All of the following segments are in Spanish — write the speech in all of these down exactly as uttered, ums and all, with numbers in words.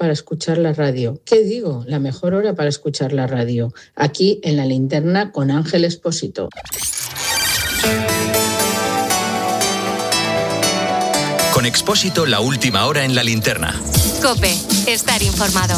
para escuchar la radio. ¿Qué digo? La mejor hora para escuchar la radio. Aquí en La Linterna con Ángel Expósito. Con Expósito, la última hora en La Linterna. COPE, estar informado.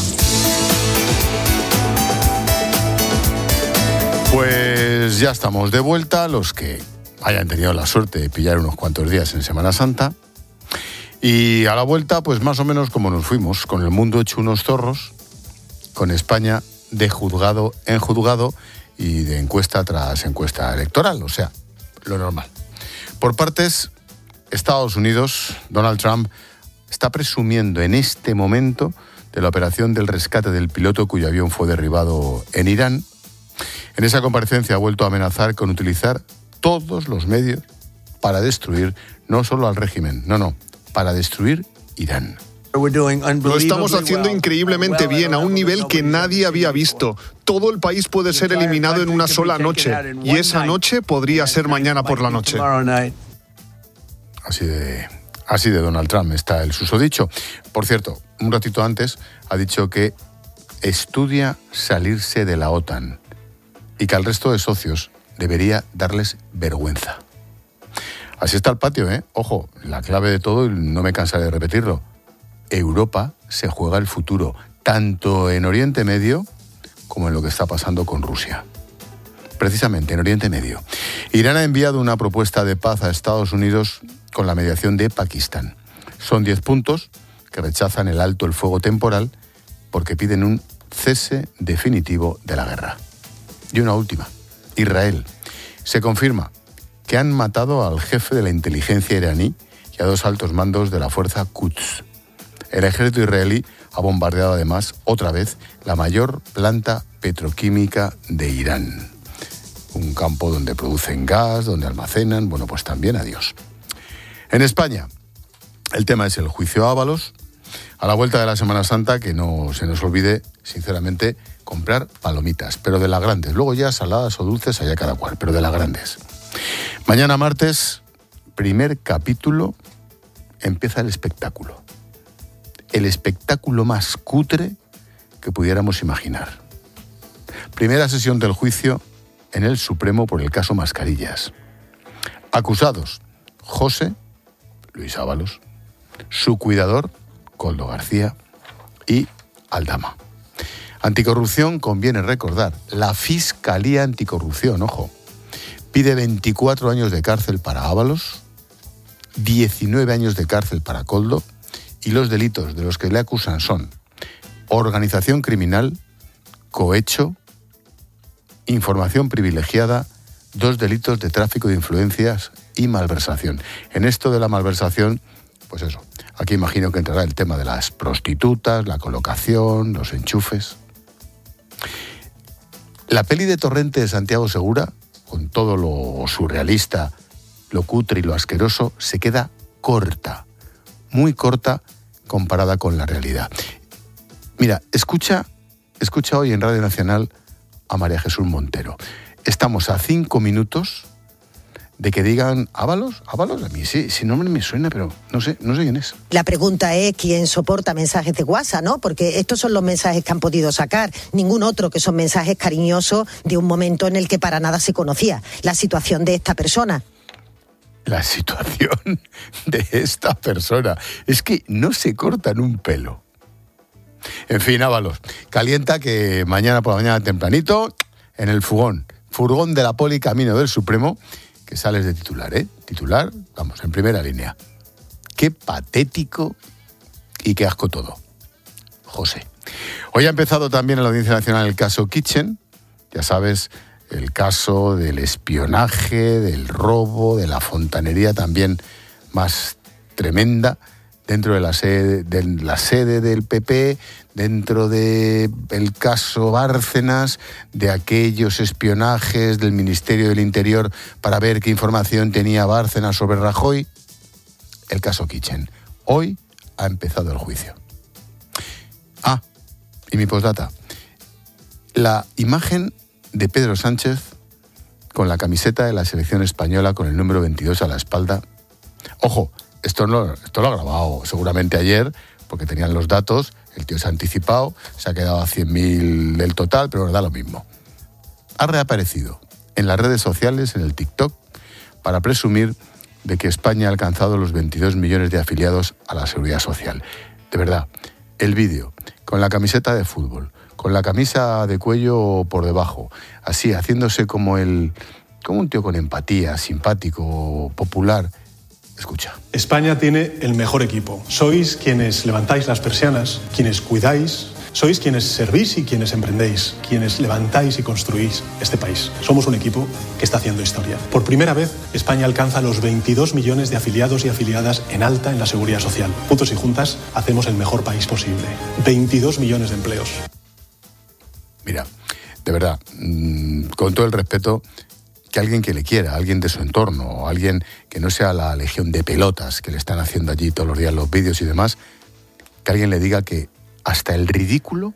Pues ya estamos de vuelta, los que hayan tenido la suerte de pillar unos cuantos días en Semana Santa. Y a la vuelta, pues más o menos como nos fuimos, con el mundo hecho unos zorros, con España de juzgado en juzgado y de encuesta tras encuesta electoral, o sea, lo normal. Por partes, Estados Unidos, Donald Trump, está presumiendo en este momento de la operación del rescate del piloto cuyo avión fue derribado en Irán. En esa comparecencia ha vuelto a amenazar con utilizar todos los medios para destruir no solo al régimen, no, no, para destruir Irán. Lo estamos haciendo increíblemente bien, a un nivel que nadie había visto. Todo el país puede ser eliminado en una sola noche, y esa noche podría ser mañana por la noche. Así de, así de Donald Trump está el susodicho. Por cierto, un ratito antes ha dicho que estudia salirse de la OTAN y que al resto de socios debería darles vergüenza. Así está el patio, ¿eh? Ojo, la clave de todo, y no me cansaré de repetirlo, Europa se juega el futuro, tanto en Oriente Medio como en lo que está pasando con Rusia. Precisamente en Oriente Medio. Irán ha enviado una propuesta de paz a Estados Unidos con la mediación de Pakistán. Son diez puntos que rechazan el alto el fuego temporal porque piden un cese definitivo de la guerra. Y una última, Israel. Se confirma que han matado al jefe de la inteligencia iraní y a dos altos mandos de la fuerza Quds. El ejército israelí ha bombardeado además, otra vez, la mayor planta petroquímica de Irán. Un campo donde producen gas, donde almacenan, bueno, pues también adiós. En España, el tema es el juicio Ábalos. A la vuelta de la Semana Santa, que no se nos olvide, sinceramente, comprar palomitas, pero de las grandes. Luego ya saladas o dulces, allá cada cual, pero de las grandes. Mañana martes, primer capítulo, empieza el espectáculo. El espectáculo más cutre que pudiéramos imaginar. Primera sesión del juicio en el Supremo por el caso Mascarillas. Acusados, José, Luis Ábalos, su cuidador, Koldo García, y Aldama. Anticorrupción, conviene recordar, la Fiscalía Anticorrupción, ojo, pide veinticuatro años de cárcel para Ábalos, diecinueve años de cárcel para Koldo, y los delitos de los que le acusan son organización criminal, cohecho, información privilegiada, dos delitos de tráfico de influencias y malversación. En esto de la malversación, pues eso, aquí imagino que entrará el tema de las prostitutas, la colocación, los enchufes. La peli de Torrente de Santiago Segura, con todo lo surrealista, lo cutre y lo asqueroso, se queda corta, muy corta comparada con la realidad. Mira, escucha, escucha hoy en Radio Nacional a María Jesús Montero. Estamos a cinco minutos de que digan Ábalos, Ábalos, a mí sí, ese nombre me suena, pero no sé, no sé quién es. La pregunta es quién soporta mensajes de WhatsApp, ¿no? Porque estos son los mensajes que han podido sacar, ningún otro, que son mensajes cariñosos de un momento en el que para nada se conocía la situación de esta persona. La situación de esta persona es que no se cortan un pelo. En fin, Ábalos, calienta que mañana por la mañana tempranito, en el furgón, furgón de la Poli camino del Supremo, que sales de titular, ¿eh? Titular, vamos, en primera línea. Qué patético y qué asco todo. José. Hoy ha empezado también en la Audiencia Nacional el caso Kitchen, ya sabes, el caso del espionaje, del robo, de la fontanería también más tremenda dentro de la sede, de la sede del P P, dentro del caso Bárcenas, de aquellos espionajes del Ministerio del Interior para ver qué información tenía Bárcenas sobre Rajoy. El caso Kitchen. Hoy ha empezado el juicio. Ah, y mi postdata. La imagen de Pedro Sánchez con la camiseta de la selección española con el número veintidós a la espalda. Ojo, esto, no, esto lo ha grabado seguramente ayer, porque tenían los datos, El tío se ha anticipado, se ha quedado a cien mil del total, pero nos da lo mismo. Ha reaparecido en las redes sociales, en el TikTok, para presumir de que España ha alcanzado los veintidós millones de afiliados a la Seguridad Social. De verdad, el vídeo, con la camiseta de fútbol, con la camisa de cuello por debajo, así, haciéndose como el, como un tío con empatía, simpático, popular. Escucha. España tiene el mejor equipo. Sois quienes levantáis las persianas, quienes cuidáis, sois quienes servís y quienes emprendéis, quienes levantáis y construís este país. Somos un equipo que está haciendo historia. Por primera vez, España alcanza los veintidós millones de afiliados y afiliadas en alta en la Seguridad Social. Juntos y juntas hacemos el mejor país posible. veintidós millones de empleos. Mira, de verdad, con todo el respeto, que alguien que le quiera, alguien de su entorno, o alguien que no sea la legión de pelotas que le están haciendo allí todos los días los vídeos y demás, que alguien le diga que hasta el ridículo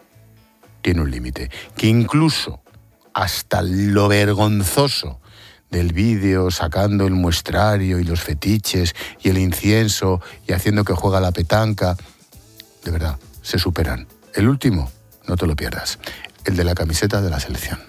tiene un límite, que incluso hasta lo vergonzoso del vídeo, sacando el muestrario y los fetiches y el incienso y haciendo que juega la petanca, de verdad, se superan. El último, no te lo pierdas, el de la camiseta de la selección.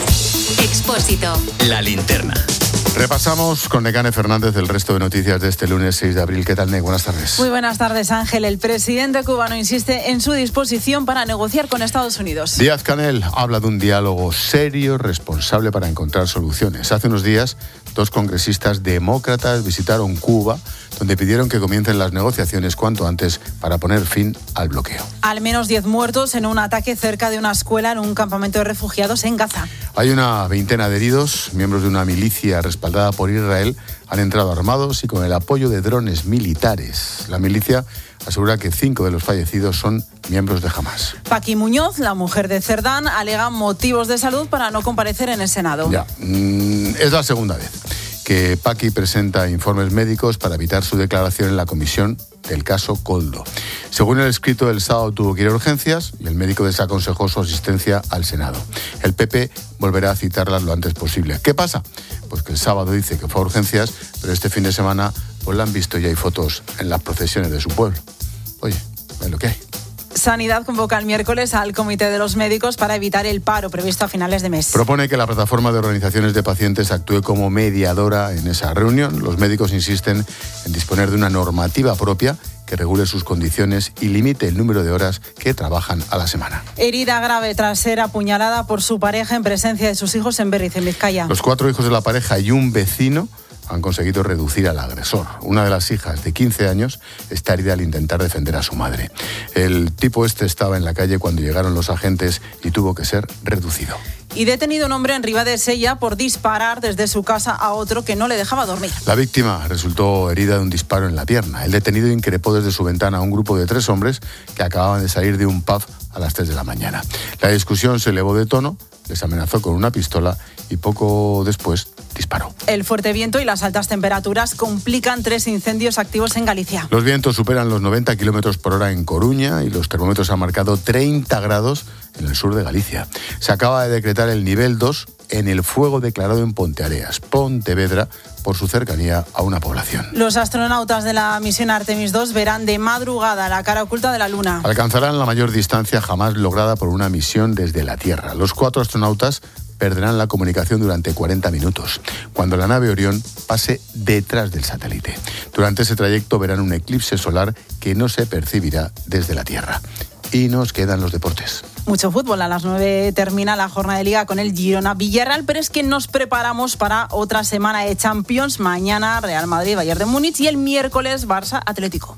Expósito. La linterna. Repasamos con Nekane Fernández el resto de noticias de este lunes seis de abril. ¿Qué tal, Nek? Buenas tardes. Muy buenas tardes, Ángel. El presidente cubano insiste en su disposición para negociar con Estados Unidos. Díaz-Canel habla de un diálogo serio, responsable para encontrar soluciones. Hace unos días, dos congresistas demócratas visitaron Cuba, donde pidieron que comiencen las negociaciones cuanto antes para poner fin al bloqueo. Al menos diez muertos en un ataque cerca de una escuela en un campamento de refugiados en Gaza. Hay una veintena de heridos. Miembros de una milicia respaldada por Israel han entrado armados y con el apoyo de drones militares. La milicia asegura que cinco de los fallecidos son miembros de Hamás. Paqui Muñoz, la mujer de Cerdán, alega motivos de salud para no comparecer en el Senado. Ya, mmm, es la segunda vez que Paqui presenta informes médicos para evitar su declaración en la comisión del caso Koldo. Según el escrito del sábado, tuvo que ir a urgencias y el médico desaconsejó su asistencia al Senado. El P P volverá a citarlas lo antes posible. ¿Qué pasa? Pues que el sábado dice que fue a urgencias, pero este fin de semana pues la han visto y hay fotos en las procesiones de su pueblo. Oye, es lo que hay. Sanidad convoca el miércoles al Comité de los Médicos para evitar el paro previsto a finales de mes. Propone que la plataforma de organizaciones de pacientes actúe como mediadora en esa reunión. Los médicos insisten en disponer de una normativa propia que regule sus condiciones y limite el número de horas que trabajan a la semana. Herida grave tras ser apuñalada por su pareja en presencia de sus hijos en Berriz, en Vizcaya. Los cuatro hijos de la pareja y un vecino han conseguido reducir al agresor. Una de las hijas, de quince años, está herida al intentar defender a su madre. El tipo este estaba en la calle cuando llegaron los agentes y tuvo que ser reducido. Y detenido un hombre en Ribadesella por disparar desde su casa a otro que no le dejaba dormir. La víctima resultó herida de un disparo en la pierna. El detenido increpó desde su ventana a un grupo de tres hombres que acababan de salir de un pub a las tres de la mañana. La discusión se elevó de tono, les amenazó con una pistola y poco después disparó. El fuerte viento y las altas temperaturas complican tres incendios activos en Galicia. Los vientos superan los noventa kilómetros por hora en Coruña y los termómetros han marcado treinta grados en el sur de Galicia. Se acaba de decretar el nivel dos en el fuego declarado en Ponteareas, Pontevedra, por su cercanía a una población. Los astronautas de la misión Artemis dos verán de madrugada la cara oculta de la Luna. Alcanzarán la mayor distancia jamás lograda por una misión desde la Tierra. Los cuatro astronautas perderán la comunicación durante cuarenta minutos, cuando la nave Orión pase detrás del satélite. Durante ese trayecto verán un eclipse solar que no se percibirá desde la Tierra. Y nos quedan los deportes. Mucho fútbol. A las nueve termina la jornada de Liga con el Girona Villarreal, pero es que nos preparamos para otra semana de Champions. Mañana Real Madrid, Bayern de Múnich y el miércoles Barça Atlético.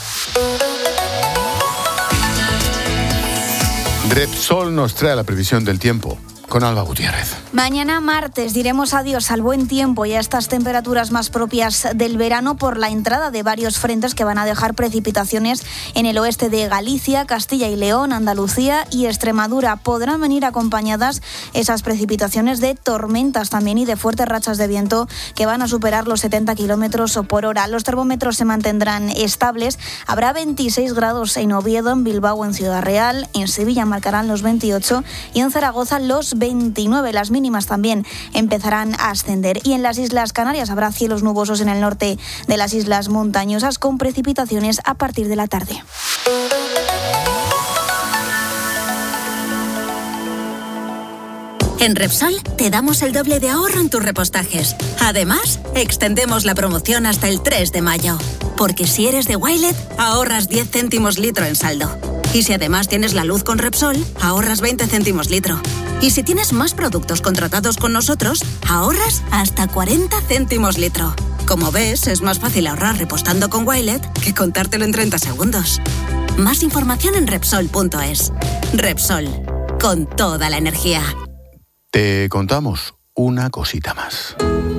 Repsol nos trae la previsión del tiempo con Alba Gutiérrez. Mañana martes diremos adiós al buen tiempo y a estas temperaturas más propias del verano por la entrada de varios frentes que van a dejar precipitaciones en el oeste de Galicia, Castilla y León, Andalucía y Extremadura. Podrán venir acompañadas esas precipitaciones de tormentas también y de fuertes rachas de viento que van a superar los setenta kilómetros por hora. Los termómetros se mantendrán estables. Habrá veintiséis grados en Oviedo, en Bilbao, en Ciudad Real. En Sevilla marcarán los veintiocho y en Zaragoza los veintinueve. Las mínimas también empezarán a ascender. Y en las Islas Canarias habrá cielos nubosos en el norte de las islas montañosas con precipitaciones a partir de la tarde. En Repsol te damos el doble de ahorro en tus repostajes. Además, extendemos la promoción hasta el tres de mayo. Porque si eres de Wilet, ahorras diez céntimos litro en saldo. Y si además tienes la luz con Repsol, ahorras veinte céntimos litro. Y si tienes más productos contratados con nosotros, ahorras hasta cuarenta céntimos litro. Como ves, es más fácil ahorrar repostando con Wilet que contártelo en treinta segundos. Más información en Repsol punto es. Repsol, con toda la energía. Te contamos una cosita más.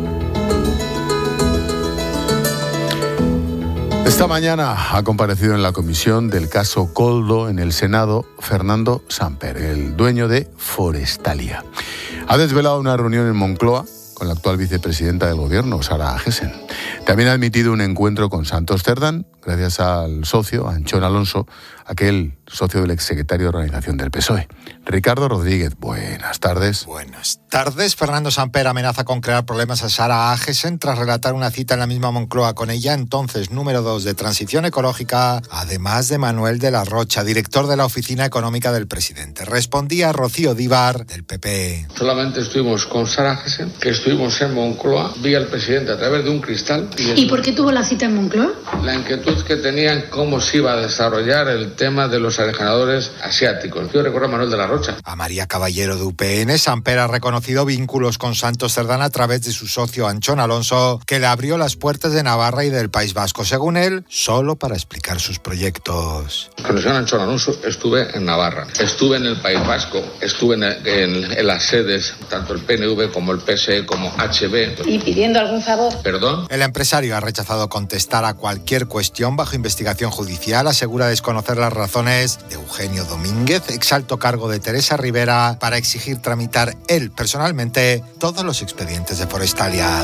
Esta mañana ha comparecido en la comisión del caso Koldo en el Senado Fernando Samper, el dueño de Forestalia. Ha desvelado una reunión en Moncloa con la actual vicepresidenta del gobierno, Sara Agesen. También ha admitido un encuentro con Santos Cerdán, gracias al socio, Anchón Alonso, aquel socio del exsecretario de Organización del P S O E. Ricardo Rodríguez, buenas tardes. Buenas tardes. Fernando Samper amenaza con crear problemas a Sara Agesen tras relatar una cita en la misma Moncloa con ella, entonces número dos de Transición Ecológica, además de Manuel de la Rocha, director de la Oficina Económica del Presidente. Respondía Rocío Díbar, del P P. Solamente estuvimos con Sara Agesen, que estuvimos en Moncloa, vi al presidente a través de un cristal. ¿Y, ¿Y por qué tuvo la cita en Moncloa? La inquietud que tenían cómo se iba a desarrollar el tema de los aerogeneradores asiáticos. Yo recuerdo a Manuel de la Rocha. A María Caballero de U P N, Samper ha reconocido vínculos con Santos Cerdán a través de su socio Anchón Alonso, que le abrió las puertas de Navarra y del País Vasco, según él, solo para explicar sus proyectos. Con el señor Anchón Alonso estuve en Navarra, estuve en el País Vasco, estuve en, en, en las sedes, tanto el P N V como el P S E, como H B. ¿Y pidiendo algún favor? ¿Perdón? El empresario ha rechazado contestar a cualquier cuestión bajo investigación judicial, asegura desconocer las razones de Eugenio Domínguez, exalto cargo de Teresa Rivera, para exigir tramitar él personalmente todos los expedientes de Forestalia.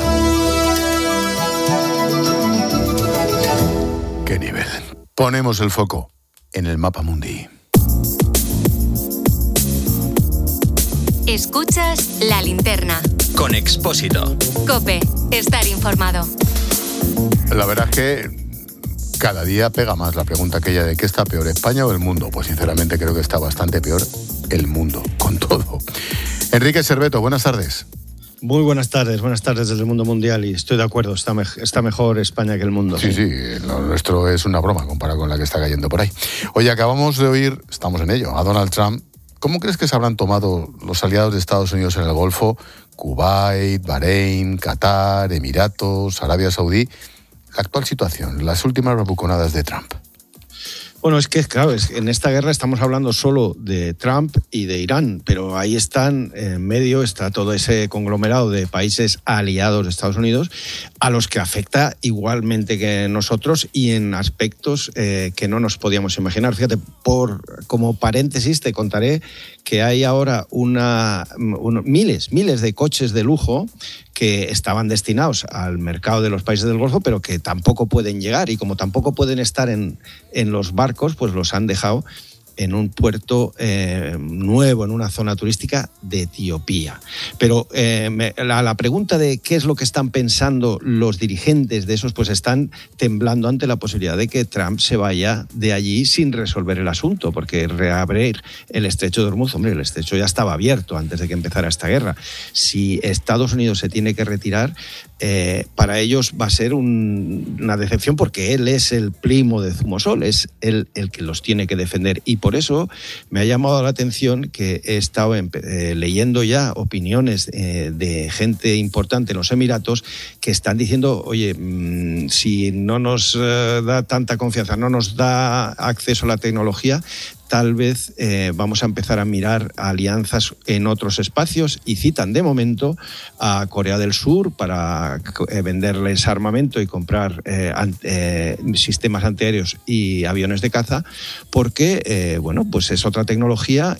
¿Qué nivel? Ponemos el foco en el mapa mundi. Escuchas La Linterna. Con Expósito. COPE. Estar informado. La verdad es que cada día pega más la pregunta aquella de ¿qué está peor, España o el mundo? Pues sinceramente creo que está bastante peor el mundo, con todo. Enrique Serveto, buenas tardes. Muy buenas tardes, buenas tardes desde el mundo mundial y estoy de acuerdo, está, me- está mejor España que el mundo. Sí, sí, lo nuestro es una broma comparado con la que está cayendo por ahí. Oye, acabamos de oír, estamos en ello, a Donald Trump. ¿Cómo crees que se habrán tomado los aliados de Estados Unidos en el Golfo? Kuwait, Bahrein, Qatar, Emiratos, Arabia Saudí. La actual situación, las últimas bravuconadas de Trump. Bueno, es que, claro, es que en esta guerra estamos hablando solo de Trump y de Irán, pero ahí están, en medio está todo ese conglomerado de países aliados de Estados Unidos, a los que afecta igualmente que nosotros y en aspectos eh, que no nos podíamos imaginar. Fíjate, por como paréntesis te contaré que hay ahora una, un, miles, miles de coches de lujo que estaban destinados al mercado de los países del Golfo, pero que tampoco pueden llegar, y como tampoco pueden estar en, en los barcos, pues los han dejado en un puerto eh, nuevo, en una zona turística de Etiopía. Pero eh, me, la, la pregunta de qué es lo que están pensando los dirigentes de esos, pues están temblando ante la posibilidad de que Trump se vaya de allí sin resolver el asunto, porque reabrir el estrecho de Hormuz, hombre, el estrecho ya estaba abierto antes de que empezara esta guerra. Si Estados Unidos se tiene que retirar, eh, para ellos va a ser un, una decepción, porque él es el primo de Zumosol, es él el que los tiene que defender. Y por eso me ha llamado la atención que he estado eh, leyendo ya opiniones eh, de gente importante en los Emiratos que están diciendo, oye, mmm, si no nos eh, da tanta confianza, no nos da acceso a la tecnología, tal vez eh, vamos a empezar a mirar alianzas en otros espacios, y citan de momento a Corea del Sur para eh, venderles armamento y comprar eh, an- eh, sistemas antiaéreos y aviones de caza, porque eh, bueno, pues es otra tecnología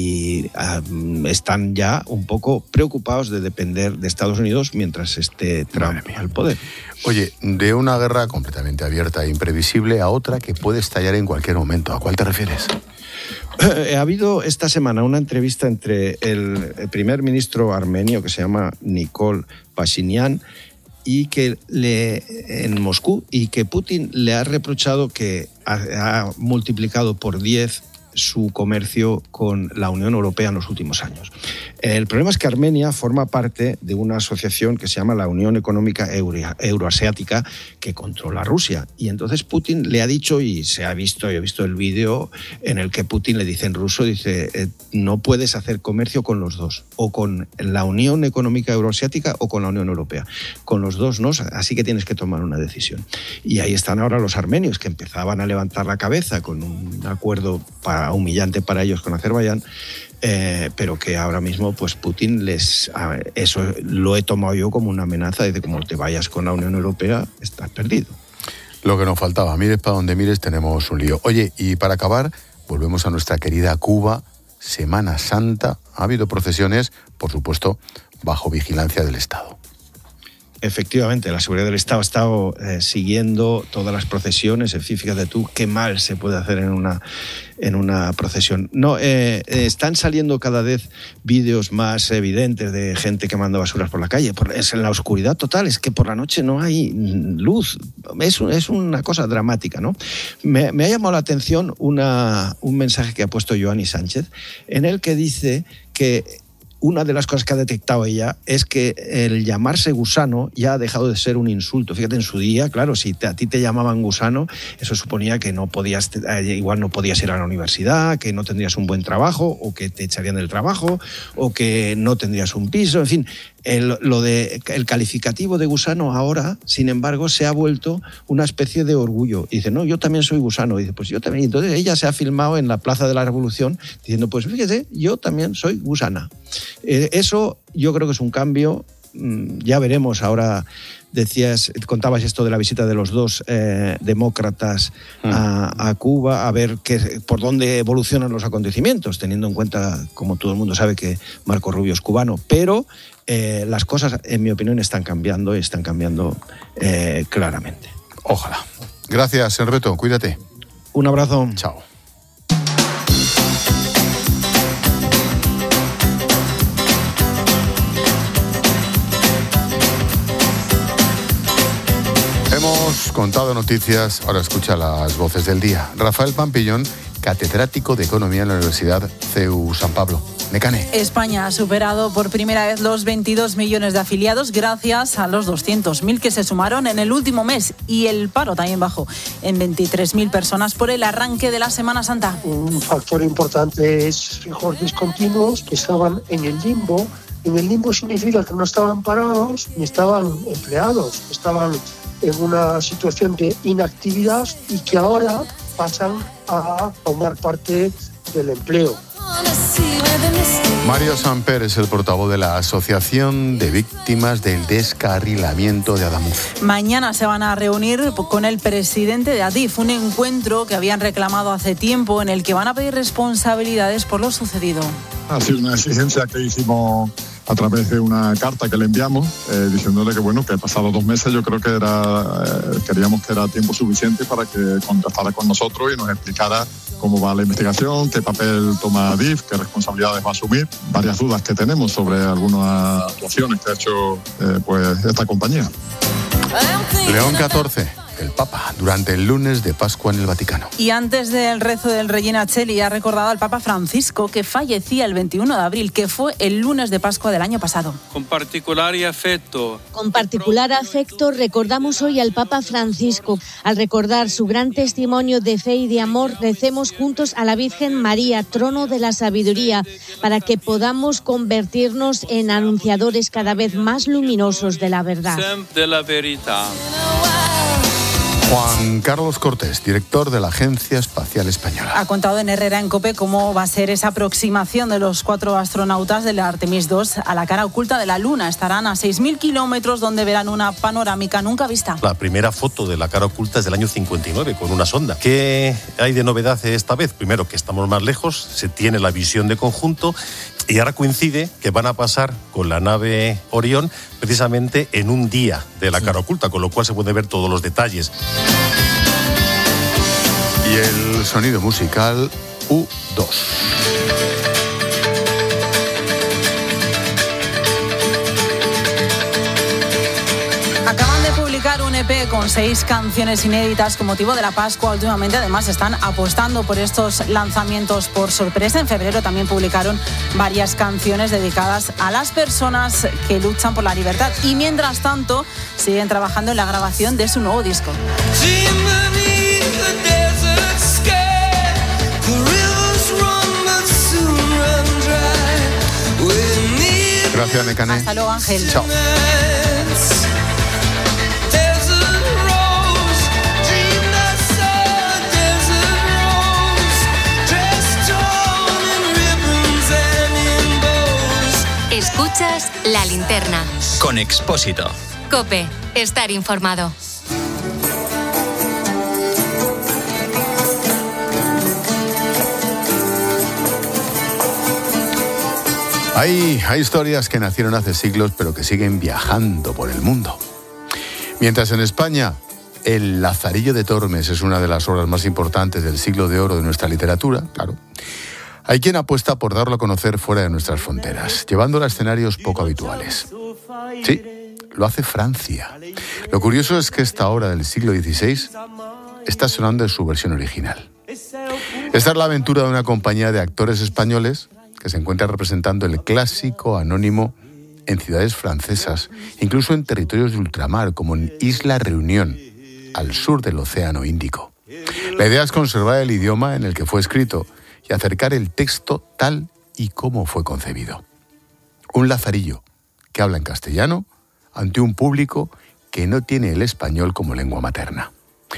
y um, están ya un poco preocupados de depender de Estados Unidos mientras esté Trump al poder. Oye, de una guerra completamente abierta e imprevisible a otra que puede estallar en cualquier momento. ¿A cuál te refieres? Ha habido esta semana una entrevista entre el, el primer ministro armenio, que se llama Nikol Pashinyan, y que le, en Moscú, y que Putin le ha reprochado que ha, ha multiplicado por diez su comercio con la Unión Europea en los últimos años. El problema es que Armenia forma parte de una asociación que se llama la Unión Económica Euro- Euroasiática, que controla Rusia. Y entonces Putin le ha dicho, y se ha visto, yo he visto el vídeo en el que Putin le dice en ruso, dice, eh, no puedes hacer comercio con los dos, o con la Unión Económica Euroasiática o con la Unión Europea. Con los dos no, así que tienes que tomar una decisión. Y ahí están ahora los armenios, que empezaban a levantar la cabeza con un acuerdo para, humillante para ellos con Azerbaiyán, Eh, pero que ahora mismo pues Putin les a, eso lo he tomado yo como una amenaza, de como te vayas con la Unión Europea estás perdido. Lo que nos faltaba, mires para donde mires tenemos un lío. Oye, y para acabar volvemos a nuestra querida Cuba. Semana Santa, ha habido procesiones, por supuesto, bajo vigilancia del Estado. Efectivamente, la seguridad del Estado ha estado eh, siguiendo todas las procesiones. En fin, fíjate tú qué mal se puede hacer en una, en una procesión. No, eh, eh, están saliendo cada vez vídeos más evidentes de gente quemando basuras por la calle. Por, es en la oscuridad total, es que por la noche no hay luz. Es, es una cosa dramática, ¿no? Me, me ha llamado la atención una, un mensaje que ha puesto Joanny Sánchez, en el que dice que una de las cosas que ha detectado ella es que el llamarse gusano ya ha dejado de ser un insulto. Fíjate, en su día, claro, si te, a ti te llamaban gusano, eso suponía que no podías, igual no podías ir a la universidad, que no tendrías un buen trabajo, o que te echarían del trabajo, o que no tendrías un piso, en fin. El, lo de, el calificativo de gusano ahora, sin embargo, se ha vuelto una especie de orgullo. Y dice, no, yo también soy gusano. Y dice, pues yo también. Y entonces ella se ha filmado en la Plaza de la Revolución diciendo, pues fíjese, yo también soy gusana. Eh, eso yo creo que es un cambio. Mm, ya veremos ahora. Decías, contabas esto de la visita de los dos eh, demócratas a, a Cuba, a ver qué, por dónde evolucionan los acontecimientos, teniendo en cuenta, como todo el mundo sabe, que Marco Rubio es cubano, pero eh, las cosas, en mi opinión, están cambiando y están cambiando eh, claramente. Ojalá. Gracias, Enreto, cuídate. Un abrazo. Chao. Hemos contado noticias, ahora escucha las voces del día. Rafael Pampillón, catedrático de Economía en la Universidad C E U San Pablo. Necane. España ha superado por primera vez los veintidós millones de afiliados gracias a los doscientos mil que se sumaron en el último mes, y el paro también bajó en veintitrés mil personas por el arranque de la Semana Santa. Un factor importante es fijos discontinuos que estaban en el limbo. En el limbo significa que no estaban parados ni estaban empleados, estaban en una situación de inactividad y que ahora pasan a formar parte del empleo. Mario Samper es el portavoz de la Asociación de Víctimas del Descarrilamiento de Adamuz. Mañana se van a reunir con el presidente de Adif, un encuentro que habían reclamado hace tiempo, en el que van a pedir responsabilidades por lo sucedido. Ha sido una exigencia que hicimos a través de una carta que le enviamos, eh, diciéndole que bueno, que pasados dos meses yo creo que era eh, queríamos que era tiempo suficiente para que contactara con nosotros y nos explicara cómo va la investigación, qué papel toma Adif, qué responsabilidades va a asumir, varias dudas que tenemos sobre algunas actuaciones que ha hecho eh, pues esta compañía. León catorce, el Papa, durante el lunes de Pascua en el Vaticano. Y antes del rezo del Regina Coeli ha recordado al Papa Francisco, que fallecía el veintiuno de abril, que fue el lunes de Pascua del año pasado. Con particular afecto. Con particular afecto recordamos hoy al Papa Francisco. Al recordar su gran testimonio de fe y de amor, recemos juntos a la Virgen María, trono de la sabiduría, para que podamos convertirnos en anunciadores cada vez más luminosos de la verdad. De la veridad. Juan Carlos Cortés, director de la Agencia Espacial Española. Ha contado en Herrera en COPE cómo va a ser esa aproximación de los cuatro astronautas de la Artemis dos a la cara oculta de la Luna. Estarán a seis mil kilómetros, donde verán una panorámica nunca vista. La primera foto de la cara oculta es del año cincuenta y nueve, con una sonda. ¿Qué hay de novedad esta vez? Primero, que estamos más lejos, se tiene la visión de conjunto, y ahora coincide que van a pasar con la nave Orión precisamente en un día de la cara oculta, con lo cual se pueden ver todos los detalles. Y el sonido musical U dos. publicar un E P con seis canciones inéditas con motivo de la Pascua. Últimamente, además, están apostando por estos lanzamientos por sorpresa. En febrero también publicaron varias canciones dedicadas a las personas que luchan por la libertad. Y mientras tanto, siguen trabajando en la grabación de su nuevo disco. Gracias, Nekane. Hasta luego, Ángel. Chao. Escuchas La Linterna. Con Expósito. COPE. Estar informado. Hay, hay historias que nacieron hace siglos pero que siguen viajando por el mundo. Mientras en España El Lazarillo de Tormes es una de las obras más importantes del siglo de oro de nuestra literatura, claro, hay quien apuesta por darlo a conocer fuera de nuestras fronteras, llevándolo a escenarios poco habituales. Sí, lo hace Francia. Lo curioso es que esta obra del siglo dieciséis está sonando en su versión original. Esta es la aventura de una compañía de actores españoles que se encuentra representando el clásico anónimo en ciudades francesas, incluso en territorios de ultramar, como en Isla Reunión, al sur del Océano Índico. La idea es conservar el idioma en el que fue escrito y acercar el texto tal y como fue concebido. Un lazarillo que habla en castellano ante un público que no tiene el español como lengua materna.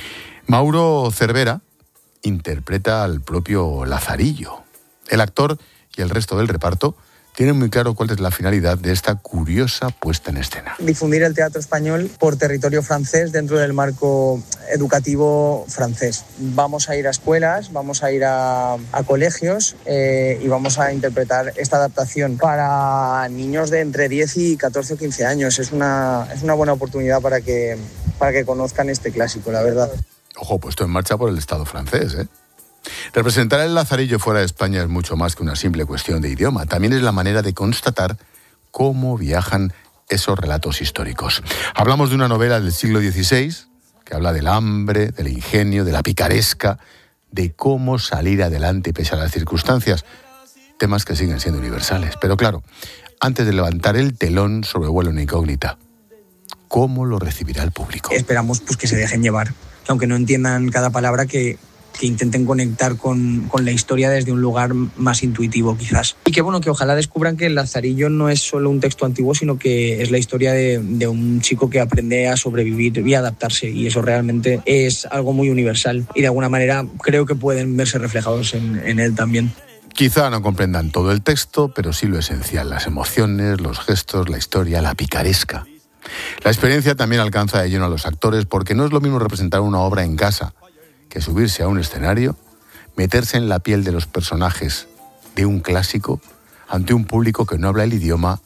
Mauro Cervera interpreta al propio Lazarillo. El actor y el resto del reparto tienen muy claro cuál es la finalidad de esta curiosa puesta en escena. Difundir el teatro español por territorio francés dentro del marco educativo francés. Vamos a ir a escuelas, vamos a ir a, a colegios eh, y vamos a interpretar esta adaptación para niños de entre diez y catorce o quince años. Es una, es una buena oportunidad para que, para que conozcan este clásico, la verdad. Ojo, puesto en marcha por el Estado francés, ¿eh? Representar el Lazarillo fuera de España es mucho más que una simple cuestión de idioma. También es la manera de constatar cómo viajan esos relatos históricos. Hablamos de una novela del siglo dieciséis que habla del hambre, del ingenio, de la picaresca, de cómo salir adelante pese a las circunstancias. Temas que siguen siendo universales. Pero claro, antes de levantar el telón, sobrevuela una incógnita. ¿Cómo lo recibirá el público? Esperamos pues, que se dejen llevar, que aunque no entiendan cada palabra, que... que intenten conectar con, con la historia desde un lugar más intuitivo, quizás. Y que, bueno, que ojalá descubran que el Lazarillo no es solo un texto antiguo, sino que es la historia de, de un chico que aprende a sobrevivir y adaptarse, y eso realmente es algo muy universal. Y de alguna manera creo que pueden verse reflejados en, en él también. Quizá no comprendan todo el texto, pero sí lo esencial, las emociones, los gestos, la historia, la picaresca. La experiencia también alcanza de lleno a los actores, porque no es lo mismo representar una obra en casa que subirse a un escenario, meterse en la piel de los personajes de un clásico ante un público que no habla el idioma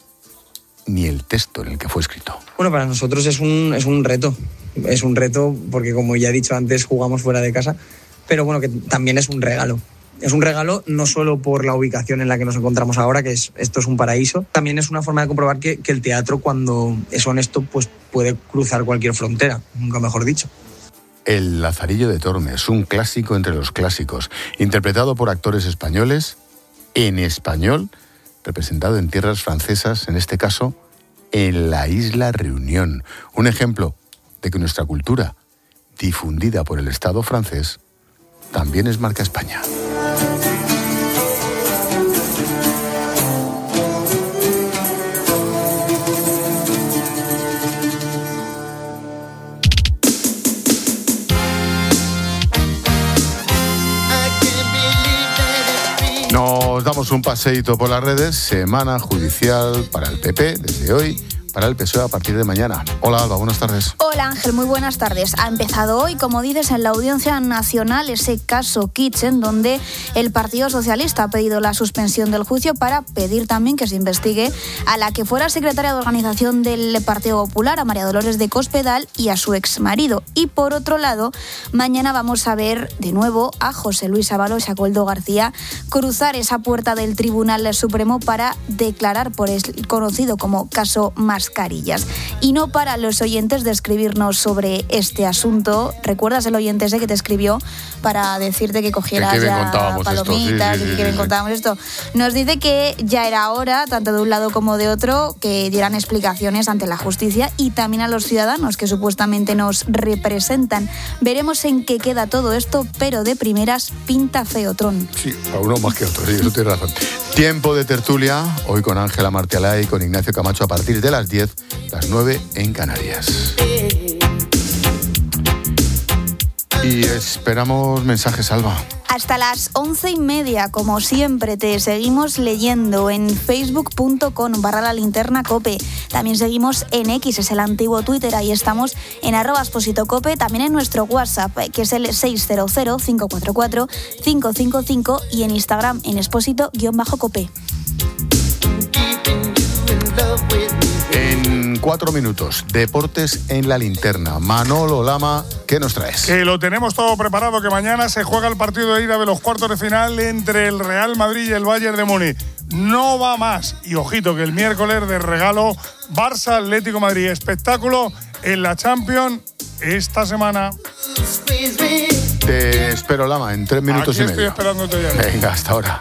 ni el texto en el que fue escrito. Bueno, para nosotros es un, es un reto. Es un reto porque, como ya he dicho antes, jugamos fuera de casa, pero bueno, que también es un regalo. Es un regalo no solo por la ubicación en la que nos encontramos ahora, que es, esto es un paraíso, también es una forma de comprobar que, que el teatro, cuando es honesto, pues puede cruzar cualquier frontera, nunca mejor dicho. El Lazarillo de Tormes, un clásico entre los clásicos, interpretado por actores españoles, en español, representado en tierras francesas, en este caso, en la Isla Reunión. Un ejemplo de que nuestra cultura, difundida por el Estado francés, también es marca España. Nos damos un paseíto por las redes. Semana judicial para el P P desde hoy, para el P S O E a partir de mañana. Hola, Alba, buenas tardes. Hola, Ángel, muy buenas tardes. Ha empezado hoy, como dices, en la Audiencia Nacional ese caso Kitchen, donde el Partido Socialista ha pedido la suspensión del juicio para pedir también que se investigue a la que fuera secretaria de organización del Partido Popular, a María Dolores de Cospedal, y a su exmarido. Y por otro lado, mañana vamos a ver de nuevo a José Luis Ábalos y a Koldo García cruzar esa puerta del Tribunal Supremo para declarar por el conocido como caso Mas mascarillas. Y no para los oyentes de escribirnos sobre este asunto. ¿Recuerdas el oyente ese que te escribió para decirte que cogieras que ya esto, palomitas sí, sí, y sí, que bien sí. contábamos esto? Nos dice que ya era hora, tanto de un lado como de otro, que dieran explicaciones ante la justicia y también a los ciudadanos que supuestamente nos representan. Veremos en qué queda todo esto, pero de primeras pinta feo, Tron. Sí, a uno más que a otro, sí, eso tienes razón. Tiempo de tertulia, hoy con Ángela Martialá y con Ignacio Camacho a partir de las diez, las nueve en Canarias. Y esperamos mensajes, Alba. Hasta las once y media, como siempre, te seguimos leyendo en facebook.com barra la linterna cope. También seguimos en X, es el antiguo Twitter, ahí estamos en arroba Expósito Cope, también en nuestro WhatsApp, que es el seis cero cero, cinco cuatro cuatro, cinco cinco cinco, y en Instagram en Expósito-Cope. En cuatro minutos, deportes en la linterna. Manolo Lama, ¿qué nos traes? Que lo tenemos todo preparado, que mañana se juega el partido de ida de los cuartos de final entre el Real Madrid y el Bayern de Múnich. No va más. Y ojito que el miércoles de regalo, Barça Atlético Madrid. Espectáculo en la Champions esta semana. Te espero, Lama, en tres minutos Aquí y medio. estoy esperándote ya. Venga, hasta ahora.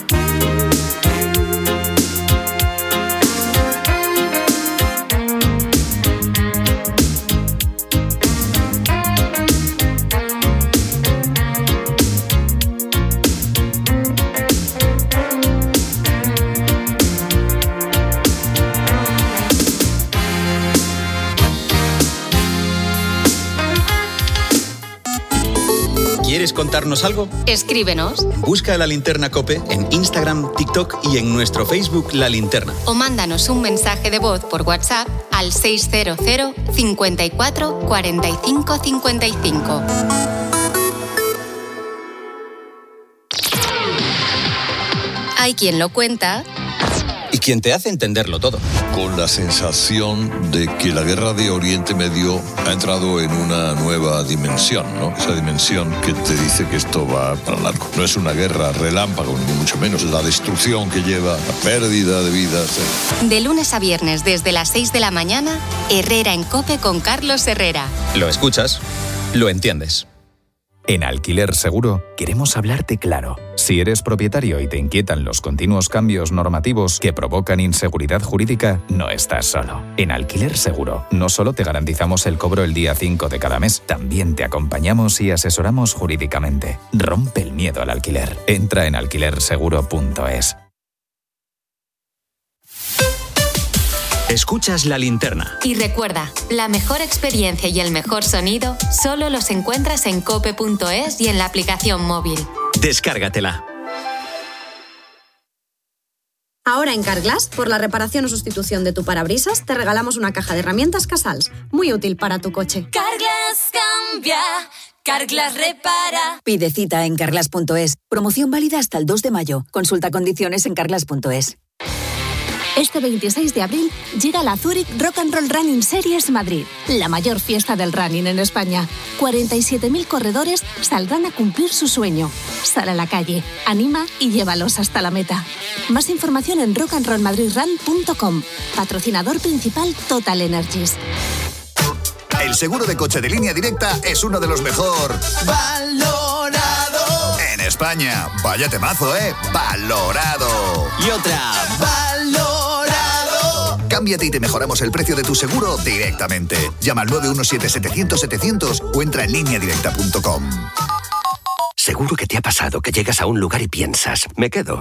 ¿Quieres contarnos algo? Escríbenos Busca La Linterna COPE en Instagram, TikTok y en nuestro Facebook La Linterna. o mándanos un mensaje de voz por WhatsApp al seis cero cero, cincuenta y cuatro, cuarenta y cinco, cincuenta y cinco. Hay quien lo cuenta Y quien te hace entenderlo todo. Con la sensación de que la guerra de Oriente Medio ha entrado en una nueva dimensión, ¿no? Esa dimensión que te dice que esto va para largo. No es una guerra relámpago, ni mucho menos. La destrucción que lleva, la pérdida de vidas. de lunes a viernes desde las seis de la mañana, Herrera en COPE con Carlos Herrera. Lo escuchas, lo entiendes. En Alquiler Seguro queremos hablarte claro. Si eres propietario y te inquietan los continuos cambios normativos que provocan inseguridad jurídica, no estás solo. En Alquiler Seguro no solo te garantizamos el cobro el día cinco de cada mes, también te acompañamos y asesoramos jurídicamente. Rompe el miedo al alquiler. Entra en alquiler seguro punto es. Escuchas La Linterna. Y recuerda, la mejor experiencia y el mejor sonido solo los encuentras en cope punto es y en la aplicación móvil. Descárgatela. Ahora en Carglass, por la reparación o sustitución de tu parabrisas, te regalamos una caja de herramientas Casals, muy útil para tu coche. Carglass cambia, Carglass repara. Pide cita en carglass punto es. Promoción válida hasta el dos de mayo. Consulta condiciones en carglass punto es. Este veintiséis de abril llega la Zurich Rock and Roll Running Series Madrid, la mayor fiesta del running en España. cuarenta y siete mil corredores saldrán a cumplir su sueño. Sal a la calle, anima y llévalos hasta la meta. Más información en rock and roll madrid run punto com. Patrocinador principal Total Energies. El seguro de coche de Línea Directa es uno de los mejor valorado en España. Vaya temazo, ¿eh? Valorado. Y otra. Valorado. Cámbiate y te mejoramos el precio de tu seguro directamente. Llama al nueve uno siete, setecientos, setecientos o entra en línea directa punto com. Seguro que te ha pasado que llegas a un lugar y piensas, me quedo.